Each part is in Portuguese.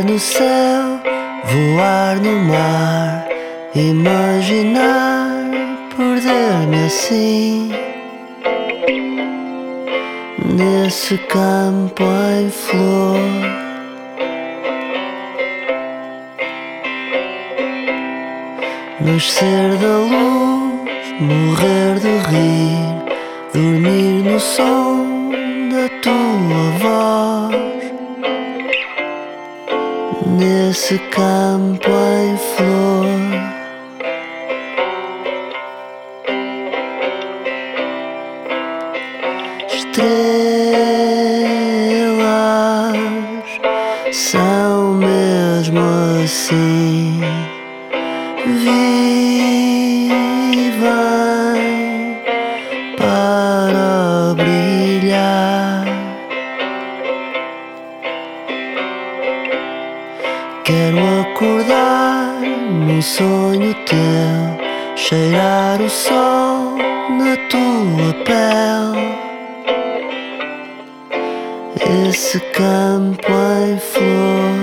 no céu, voar no mar, imaginar perder-me assim nesse campo em flor. Nascer da luz, morrer de rir, dormir no som da tua voz, nesse campo em flor. Estrelas são mesmo assim, vivem para brilhar. Quero acordar num sonho teu, cheirar o sol na tua pele, esse campo em flor.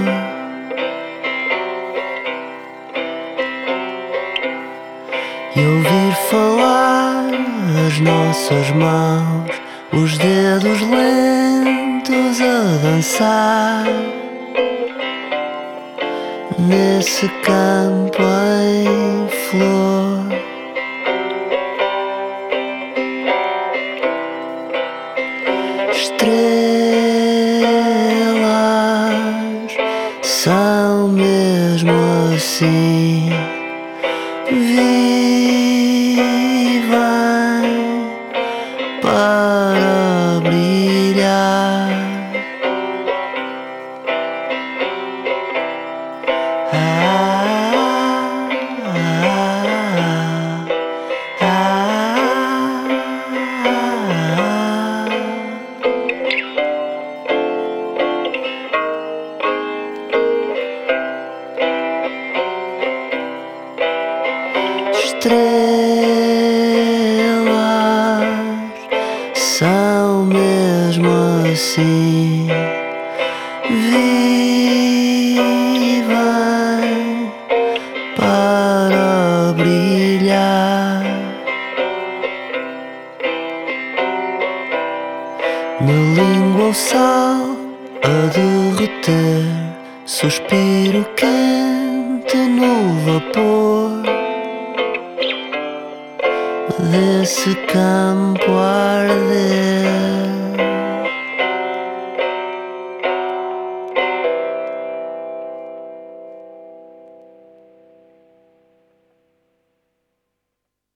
E ouvir falar as nossas mãos, os dedos lentos a dançar, nesse campo em flor. Estrelas são mesmo assim, vivem para brilhar. Estrelas são mesmo assim, vivem para brilhar. Na língua o sal a derreter, suspiro quente no vapor, desse campo a arder.